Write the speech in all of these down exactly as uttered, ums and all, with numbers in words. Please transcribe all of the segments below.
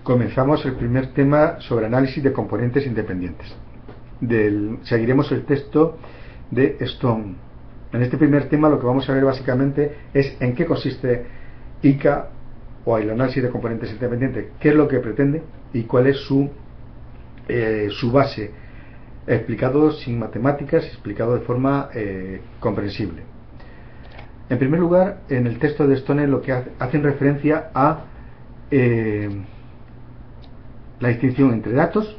comenzamos el primer tema sobre análisis de componentes independientes. Del, seguiremos el texto de Stone. En este primer tema lo que vamos a ver básicamente es en qué consiste I C A o el análisis de componentes independientes, qué es lo que pretende y cuál es su, eh, su base, explicado sin matemáticas, explicado de forma eh, comprensible. En primer lugar, en el texto de Stone lo que hace, hacen referencia a eh, la distinción entre datos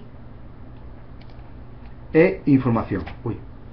e información. Uy.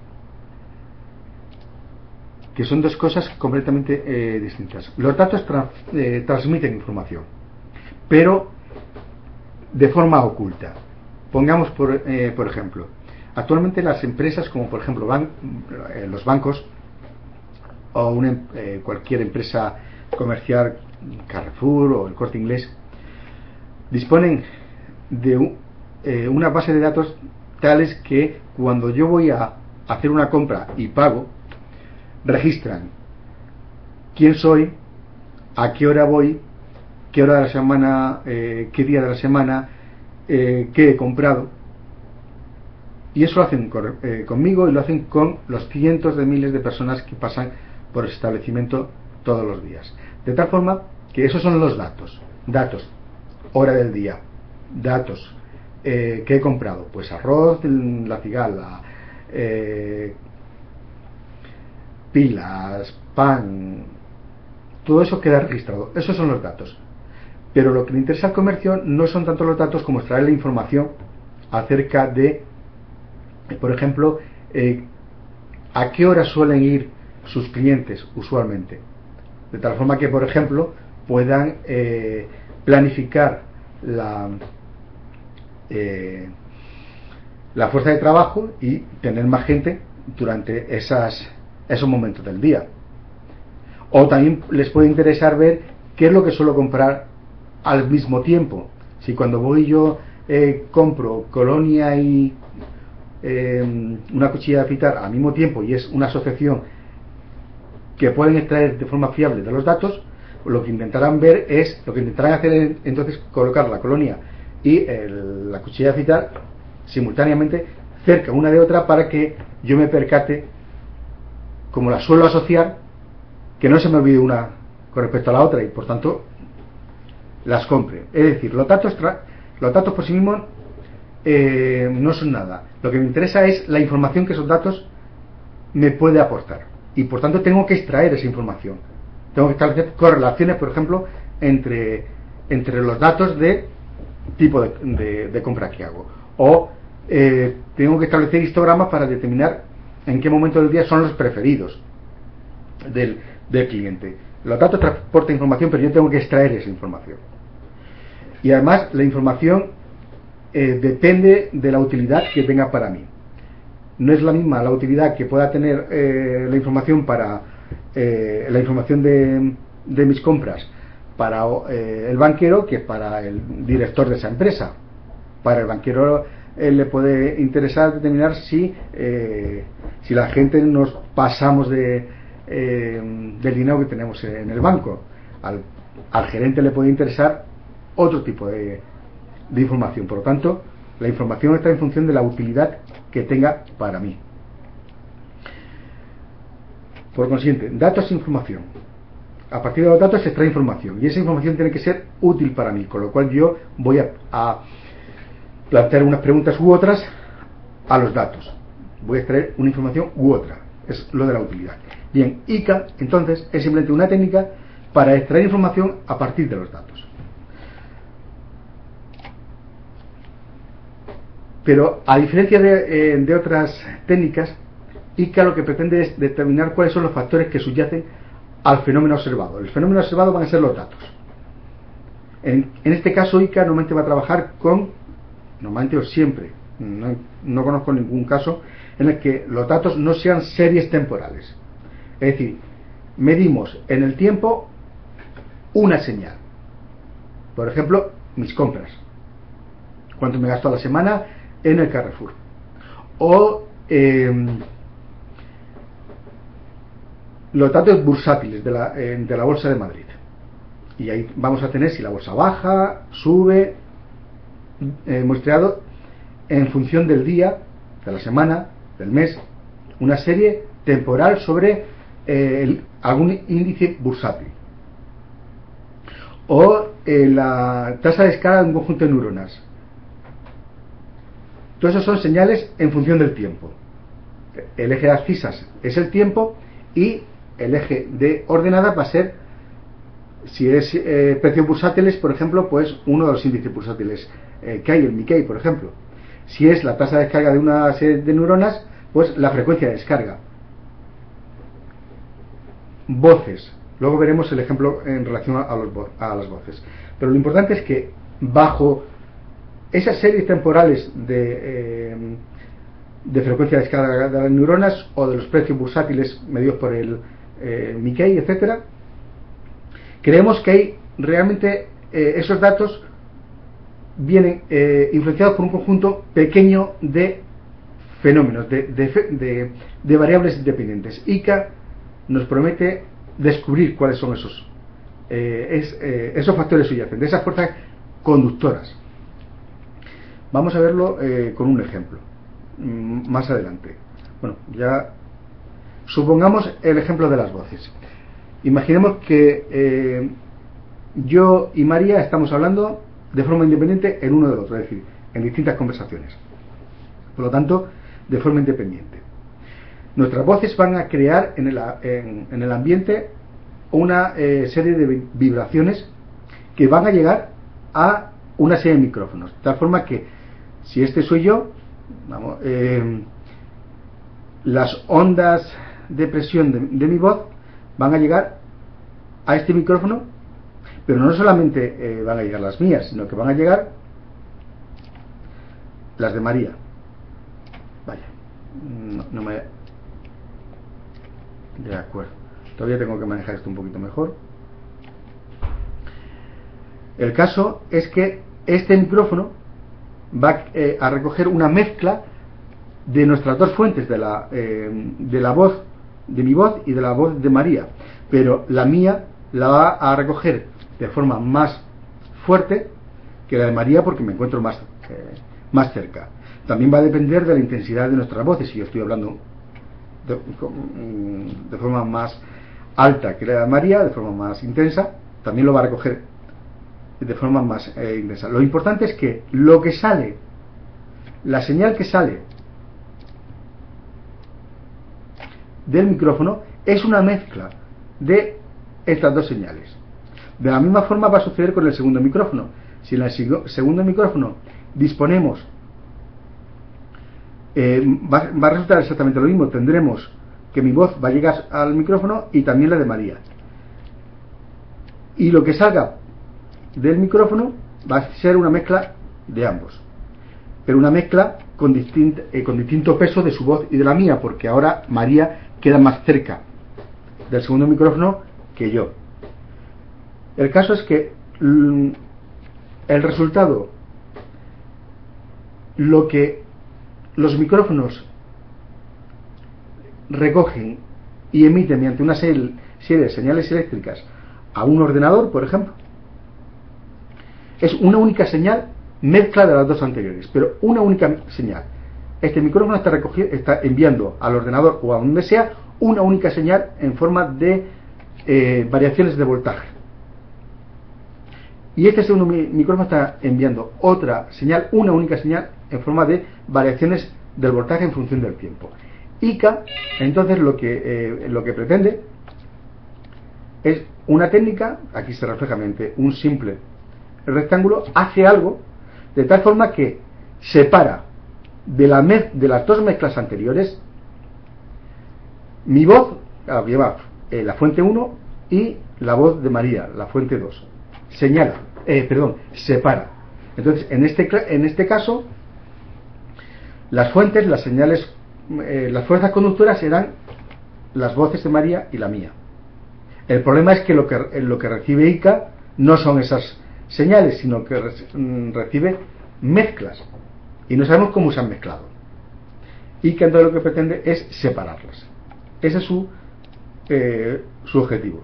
Que son dos cosas completamente eh, distintas. Los datos tra eh, transmiten información, pero de forma oculta. Pongamos por, eh, por ejemplo, actualmente las empresas, como por ejemplo ban eh, los bancos o una, eh, cualquier empresa comercial, Carrefour o el Corte Inglés, disponen de un, eh, una base de datos tales que cuando yo voy a hacer una compra y pago, registran quién soy, a qué hora voy, qué hora de la semana, eh, qué día de la semana, eh, qué he comprado, y eso lo hacen con, eh, conmigo y lo hacen con los cientos de miles de personas que pasan por el establecimiento todos los días. De tal forma que esos son los datos. Datos, hora del día, datos, eh, ¿qué he comprado? Pues arroz, la cigala, eh, pilas, pan, todo eso queda registrado. Esos son los datos. Pero lo que le interesa al comercio no son tanto los datos como extraer la información acerca de, por ejemplo, eh, a qué hora suelen ir sus clientes usualmente, de tal forma que, por ejemplo, puedan eh, planificar la eh, la fuerza de trabajo y tener más gente durante esas, esos momentos del día. O también les puede interesar ver qué es lo que suelo comprar al mismo tiempo. Si cuando voy yo eh, compro colonia y eh, una cuchilla de afeitar al mismo tiempo y es una asociación que pueden extraer de forma fiable de los datos, lo que intentarán ver es, lo que intentarán hacer es entonces colocar la colonia y el, la cuchilla de afeitar simultáneamente cerca una de otra para que yo me percate, como las suelo asociar, que no se me olvide una con respecto a la otra y por tanto las compre. Es decir, los datos, los datos por sí mismos eh, no son nada. Lo que me interesa es la información que esos datos me puede aportar. Y por tanto tengo que extraer esa información. Tengo que establecer correlaciones, por ejemplo, entre, entre los datos de tipo de, de, de compra que hago. O eh, tengo que establecer histogramas para determinar en qué momento del día son los preferidos del, del cliente. Los datos transportan información, pero yo tengo que extraer esa información. Y además la información eh, depende de la utilidad que tenga para mí. No es la misma la utilidad que pueda tener eh, la información para eh, la información de, de mis compras para eh, el banquero que para el director de esa empresa. Para el banquero eh, le puede interesar determinar si eh, si la gente nos pasamos de eh, del dinero que tenemos en el banco. Al, al gerente le puede interesar otro tipo de, de información. Por lo tanto, la información está en función de la utilidad que tenga para mí. Por consiguiente, datos e información. A partir de los datos se extrae información y esa información tiene que ser útil para mí, con lo cual yo voy a, a plantear unas preguntas u otras a los datos. Voy a extraer una información u otra. Es lo de la utilidad. Bien, I C A entonces es simplemente una técnica para extraer información a partir de los datos. Pero a diferencia de, eh, de otras técnicas, I C A lo que pretende es determinar cuáles son los factores que subyacen al fenómeno observado. El fenómeno observado van a ser los datos. En, en este caso I C A normalmente va a trabajar con, normalmente o siempre, no, no conozco ningún caso en el que los datos no sean series temporales. Es decir, medimos en el tiempo una señal. Por ejemplo, mis compras. ¿Cuánto me gasto a la semana en el Carrefour? O eh, los datos bursátiles de la, eh, de la Bolsa de Madrid. Y ahí vamos a tener si la bolsa baja, sube eh, muestreado en función del día, de la semana, del mes, una serie temporal sobre eh, el, algún índice bursátil, o eh, la tasa de escala de un conjunto de neuronas. Todos esos son señales en función del tiempo. El eje de abscisas es el tiempo y el eje de ordenadas va a ser, si es eh, precios bursátiles, por ejemplo, pues uno de los índices bursátiles eh, que hay, el Nikkei, por ejemplo. Si es la tasa de descarga de una serie de neuronas, pues la frecuencia de descarga. Voces. Luego veremos el ejemplo en relación a, los, a las voces. Pero lo importante es que bajo esas series temporales de, eh, de frecuencia de descarga de las neuronas o de los precios bursátiles medidos por el eh, Nikkei, etcétera, creemos que hay realmente eh, esos datos vienen eh, influenciados por un conjunto pequeño de fenómenos, de, de, de, de variables independientes. I C A nos promete descubrir cuáles son esos eh, es, eh, esos factores subyacentes, esas fuerzas conductoras. Vamos a verlo eh, con un ejemplo mm, más adelante. Bueno, ya supongamos el ejemplo de las voces. Imaginemos que eh, yo y María estamos hablando de forma independiente el uno del otro, es decir, en distintas conversaciones. Por lo tanto, de forma independiente. Nuestras voces van a crear en el, en, en el ambiente una eh, serie de vibraciones que van a llegar a una serie de micrófonos, de tal forma que si este soy yo, vamos, eh, las ondas de presión de, de mi voz van a llegar a este micrófono, pero no solamente eh, van a llegar las mías, sino que van a llegar las de María. Vaya, no, no me... De acuerdo, todavía tengo que manejar esto un poquito mejor. El caso es que este micrófono va eh, a recoger una mezcla de nuestras dos fuentes, de la, eh, de la voz, de mi voz y de la voz de María, pero la mía la va a recoger de forma más fuerte que la de María porque me encuentro más, eh, más cerca. También va a depender de la intensidad de nuestras voces. Si yo estoy hablando de, de forma más alta que la de María, de forma más intensa, también lo va a recoger de forma más eh, intensa. Lo importante es que lo que sale, la señal que sale del micrófono es una mezcla de estas dos señales. De la misma forma va a suceder con el segundo micrófono. Si en el segundo micrófono disponemos, eh, va, va a resultar exactamente lo mismo. Tendremos que mi voz va a llegar al micrófono y también la de María. Y lo que salga del micrófono va a ser una mezcla de ambos. Pero una mezcla con, distint, eh, con distinto peso de su voz y de la mía, porque ahora María queda más cerca del segundo micrófono que yo. El caso es que mm, el resultado, lo que los micrófonos recogen y emiten mediante una serie, serie de señales eléctricas a un ordenador, por ejemplo, es una única señal mezcla de las dos anteriores, pero una única señal. Este micrófono está, está enviando al ordenador o a donde sea una única señal en forma de eh, variaciones de voltaje. Y este segundo micrófono está enviando otra señal, una única señal en forma de variaciones del voltaje en función del tiempo. I C A, entonces, lo que, eh, lo que pretende es una técnica, aquí se refleja mediante un simple rectángulo, hace algo de tal forma que separa de, la mez, de las dos mezclas anteriores mi voz, a llevar eh, la fuente uno y la voz de María, la fuente dos. Señala, eh, perdón, separa. Entonces, en este, en este caso, las fuentes, las señales, eh, las fuerzas conductoras serán las voces de María y la mía. El problema es que lo que, lo que recibe I C A no son esas señales, sino que recibe mezclas y no sabemos cómo se han mezclado. I C A entonces lo que pretende es separarlas. Ese es su, eh, su objetivo.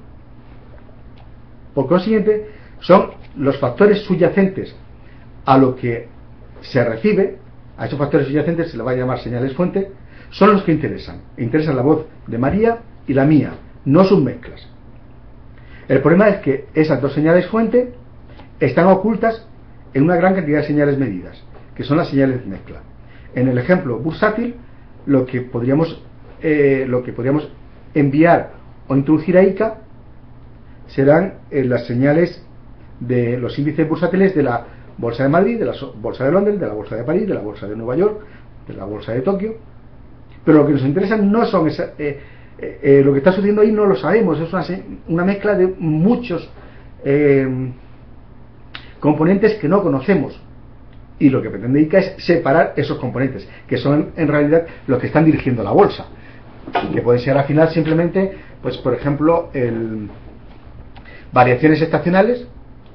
Por consiguiente, son los factores subyacentes a lo que se recibe, a esos factores subyacentes se le va a llamar señales fuente, son los que interesan. Interesan la voz de María y la mía, no sus mezclas. El problema es que esas dos señales fuente están ocultas en una gran cantidad de señales medidas, que son las señales de mezcla. En el ejemplo bursátil, lo que podríamos, eh, lo que podríamos enviar o introducir a I C A serán eh, las señales de los índices bursátiles de la Bolsa de Madrid, de la Bolsa de Londres, de la Bolsa de París, de la Bolsa de Nueva York, de la Bolsa de Tokio. Pero lo que nos interesa no son esa, eh, eh, eh, lo que está sucediendo ahí no lo sabemos, es una, una mezcla de muchos eh, componentes que no conocemos, y lo que pretende I C A es separar esos componentes, que son en realidad los que están dirigiendo la bolsa, que puede ser al final simplemente, pues por ejemplo, el, variaciones estacionales,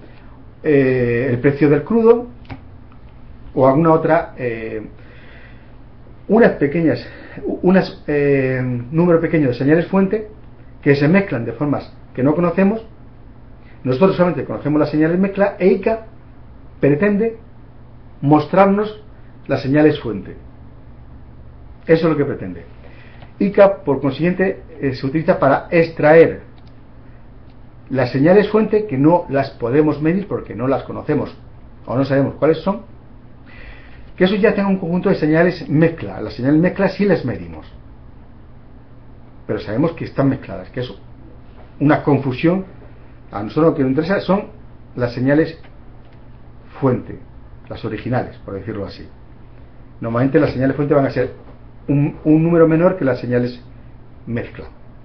eh, el precio del crudo o alguna otra, eh, unas pequeñas, unas eh, número pequeño de señales fuente que se mezclan de formas que no conocemos. Nosotros solamente conocemos las señales mezcla, e I C A pretende mostrarnos las señales fuente. Eso es lo que pretende. I C A, por consiguiente, eh, se utiliza para extraer las señales fuente que no las podemos medir porque no las conocemos o no sabemos cuáles son, que eso ya tenga un conjunto de señales mezcla. Las señales mezcla sí las medimos, pero sabemos que están mezcladas, que es una confusión. A nosotros lo que nos interesa son las señales fuente, las originales, por decirlo así. Normalmente las señales fuente van a ser un, un número menor que las señales mezcla,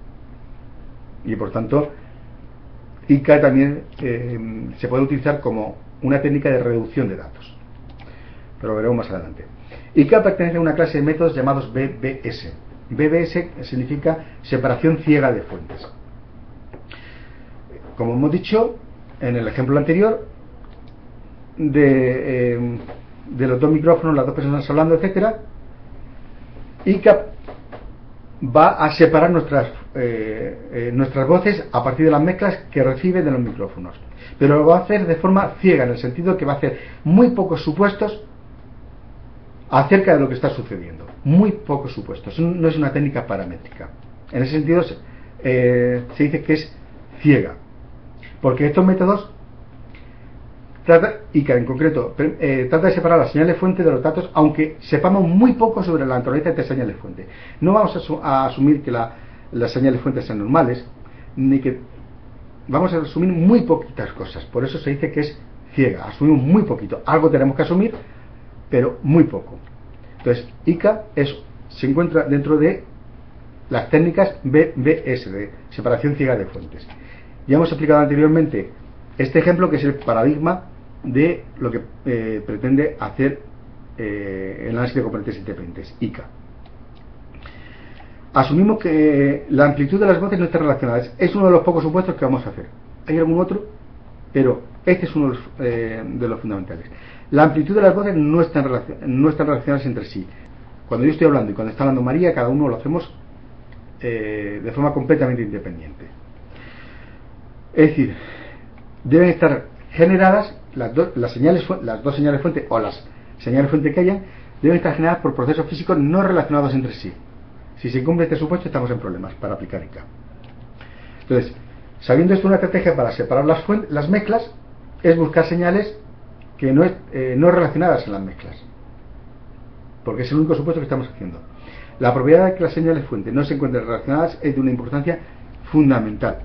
y por tanto I C A también eh, se puede utilizar como una técnica de reducción de datos, pero lo veremos más adelante. I C A pertenece a una clase de métodos llamados B B S. B B S significa separación ciega de fuentes. Como hemos dicho en el ejemplo anterior, de, eh, de los dos micrófonos, las dos personas hablando, etcétera, I C A va a separar nuestras eh, eh, nuestras voces a partir de las mezclas que recibe de los micrófonos, pero lo va a hacer de forma ciega, en el sentido que va a hacer muy pocos supuestos acerca de lo que está sucediendo, muy pocos supuestos. No es una técnica paramétrica. En ese sentido eh, se dice que es ciega, porque estos métodos trata, I C A en concreto, eh, trata de separar las señales fuente de los datos, aunque sepamos muy poco sobre la naturaleza de estas señales fuente. No vamos a, asu a asumir que la, las señales fuentes sean normales, ni que vamos a asumir muy poquitas cosas. Por eso se dice que es ciega, asumimos muy poquito. Algo tenemos que asumir, pero muy poco. Entonces, I C A es, se encuentra dentro de las técnicas B B S, de separación ciega de fuentes. Ya hemos explicado anteriormente este ejemplo, que es el paradigma de lo que eh, pretende hacer eh, el análisis de componentes independientes, I C A. Asumimos que la amplitud de las voces no está relacionada. Es uno de los pocos supuestos que vamos a hacer. Hay algún otro, pero este es uno de los, eh, de los fundamentales. La amplitud de las voces no están, no están relacionadas entre sí. Cuando yo estoy hablando y cuando está hablando María, cada uno lo hacemos eh, de forma completamente independiente. Es decir, deben estar generadas las, do, las, señales, las dos señales fuente, o las señales fuente que hayan, deben estar generadas por procesos físicos no relacionados entre sí. Si se incumple este supuesto, estamos en problemas para aplicar I C A. Entonces, sabiendo esto, una estrategia para separar las, fuentes, las mezclas es buscar señales que no, es, eh, no relacionadas en las mezclas, porque es el único supuesto que estamos haciendo. La propiedad de que las señales fuente no se encuentren relacionadas es de una importancia fundamental.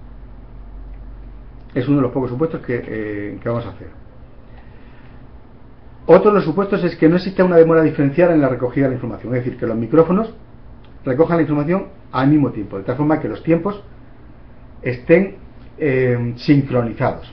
Es uno de los pocos supuestos que, eh, que vamos a hacer. Otro de los supuestos es que no existe una demora diferencial en la recogida de la información, es decir, que los micrófonos recojan la información al mismo tiempo, de tal forma que los tiempos estén eh, sincronizados.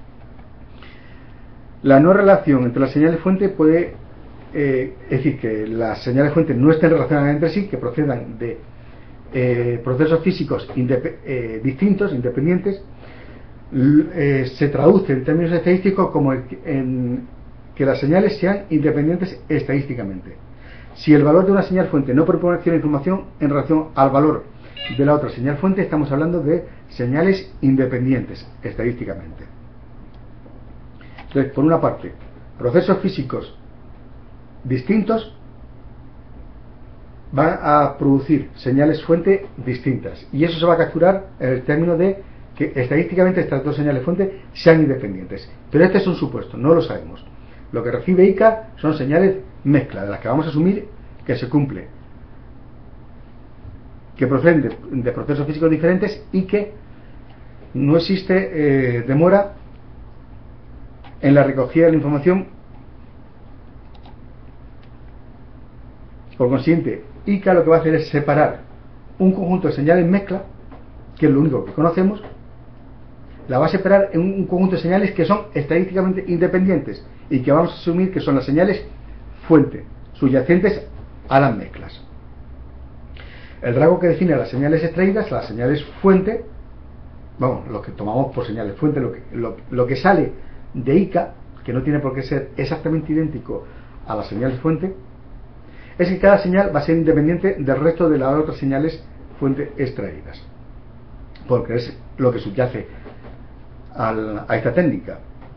La no relación entre las señales fuente puede, eh, es decir, que las señales fuente no estén relacionadas entre sí, que procedan de eh, procesos físicos indep eh, distintos, independientes, eh, se traduce en términos estadísticos como el, en que las señales sean independientes estadísticamente. Si el valor de una señal fuente no proporciona información en relación al valor de la otra señal fuente, estamos hablando de señales independientes estadísticamente. Entonces, por una parte, procesos físicos distintos van a producir señales fuente distintas, y eso se va a capturar en el término de que estadísticamente estas dos señales fuente sean independientes. Pero este es un supuesto, no lo sabemos. Lo que recibe I C A son señales mezcla, de las que vamos a asumir que se cumple, que proceden de, de procesos físicos diferentes y que no existe eh, demora en la recogida de la información. Por consiguiente, I C A lo que va a hacer es separar un conjunto de señales mezcla, que es lo único que conocemos, la va a separar en un conjunto de señales que son estadísticamente independientes y que vamos a asumir que son las señales fuente, subyacentes a las mezclas. El rasgo que define a las señales extraídas, las señales fuente, vamos, lo que tomamos por señales fuente, lo que, lo, lo que sale de I C A, que no tiene por qué ser exactamente idéntico a las señales fuente, es que cada señal va a ser independiente del resto de las otras señales fuente extraídas, porque es lo que subyace al, a esta técnica.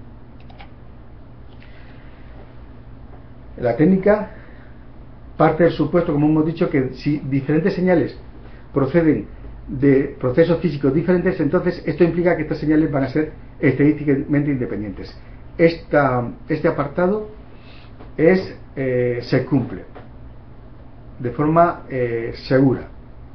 La técnica parte del supuesto, como hemos dicho, que si diferentes señales proceden de procesos físicos diferentes, entonces esto implica que estas señales van a ser estadísticamente independientes. Esta, este apartado es, eh, se cumple de forma eh, segura.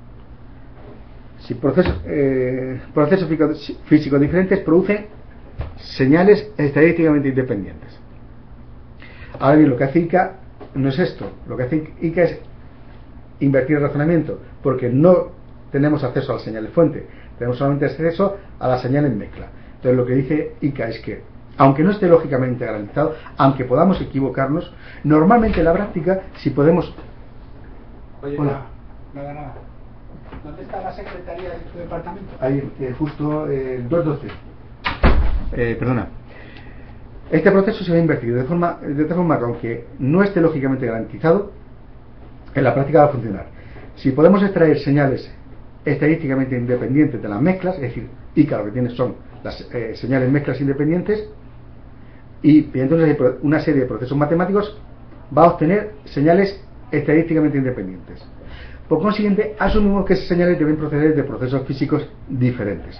Si procesos, eh, procesos físicos diferentes producen señales estadísticamente independientes. Ahora bien, lo que hace I C A no es esto. Lo que hace I C A es invertir el razonamiento, porque no tenemos acceso a las señales fuente, tenemos solamente acceso a las señales mezcla. Entonces lo que dice I C A es que, aunque no esté lógicamente garantizado, aunque podamos equivocarnos, normalmente en la práctica, si podemos... Oye, Hola. Nada, nada. ¿Dónde está la secretaría de tu departamento? Ahí, eh, justo eh, dos doce. Eh, perdona. Este proceso se va a invertir de forma, de tal forma que, aunque no esté lógicamente garantizado, en la práctica va a funcionar. Si podemos extraer señales estadísticamente independientes de las mezclas, es decir, I C A lo que tiene son las eh, señales mezclas independientes, y mediante una serie de procesos matemáticos va a obtener señales estadísticamente independientes. Por consiguiente, asumimos que esas señales deben proceder de procesos físicos diferentes.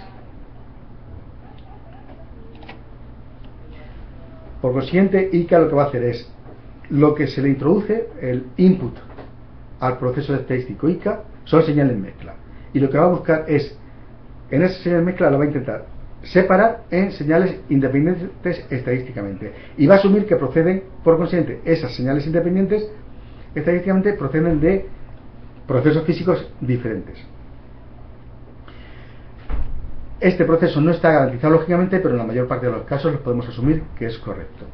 Por consiguiente, I C A lo que va a hacer es lo que se le introduce, el input al proceso estadístico I C A, son señales mezcla. Y lo que va a buscar es, en esa señal mezcla la va a intentar separar en señales independientes estadísticamente. Y va a asumir que proceden, por consiguiente, esas señales independientes estadísticamente proceden de procesos físicos diferentes. Este proceso no está garantizado lógicamente, pero en la mayor parte de los casos los podemos asumir que es correcto.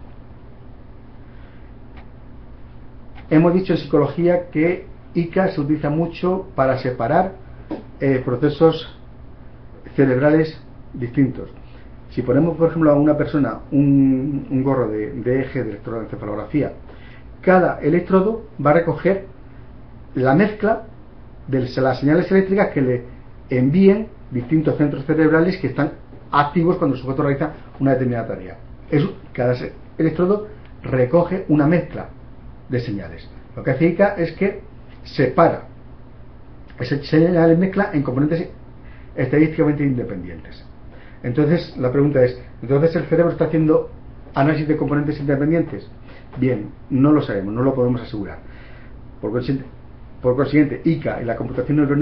Hemos dicho en psicología que I C A se utiliza mucho para separar eh, procesos cerebrales distintos. Si ponemos, por ejemplo, a una persona un, un gorro de, de eje de electroencefalografía, cada electrodo va a recoger la mezcla de las señales eléctricas que le envíen distintos centros cerebrales que están activos cuando el sujeto realiza una determinada tarea. Eso, cada electrodo recoge una mezcla de señales. Lo que hace I C A es que separa esas señales mezcla en componentes estadísticamente independientes. Entonces la pregunta es, ¿entonces el cerebro está haciendo análisis de componentes independientes? Bien, no lo sabemos, no lo podemos asegurar. Por consiguiente, por consiguiente I C A y la computación neuronal